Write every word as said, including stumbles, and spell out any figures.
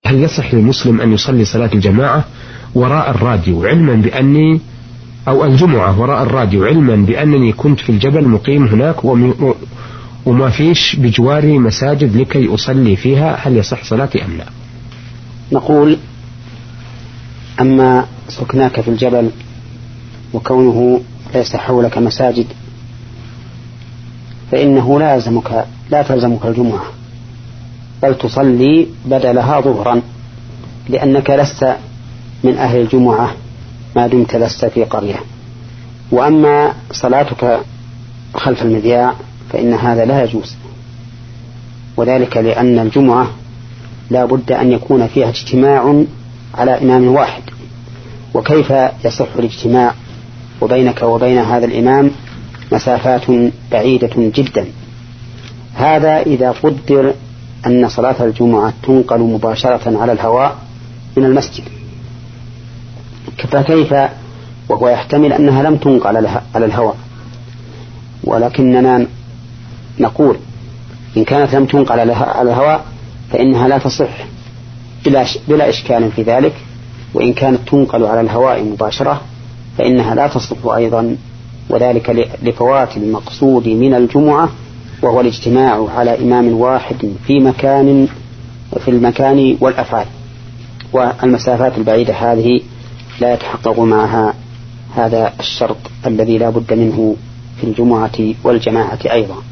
هل يصح للمسلم أن يصلي صلاة الجماعة وراء الراديو علما بأني أو الجمعة وراء الراديو علما بأنني كنت في الجبل مقيم هناك وما فيش بجواري مساجد لكي أصلي فيها، هل يصح صلاتي أم لا؟ نقول أما سكناك في الجبل وكونه ليس حولك مساجد فإنه لا يلزمك لا تلزمك الجمعة، بل تصلي بدلها ظهرا، لأنك لست من أهل الجمعة ما دمت لست في قرية. وأما صلاتك خلف المذياع فإن هذا لا يجوز، وذلك لأن الجمعة لا بد أن يكون فيها اجتماع على إمام واحد، وكيف يصح الاجتماع وبينك وبين هذا الإمام مسافات بعيدة جدا؟ هذا إذا قدر أن صلاة الجمعة تنقل مباشرة على الهواء من المسجد، فكيف وهو يحتمل أنها لم تنقل على الهواء؟ ولكننا نقول إن كانت لم تنقل على الهواء فإنها لا تصح بلا إشكال في ذلك، وإن كانت تنقل على الهواء مباشرة فإنها لا تصح أيضا، وذلك لفوات المقصود من الجمعة وهو الاجتماع على إمام واحد في مكان في المكان والأفعال، والمسافات البعيدة هذه لا يتحقق معها هذا الشرط الذي لا بد منه في الجمعة والجماعة أيضا.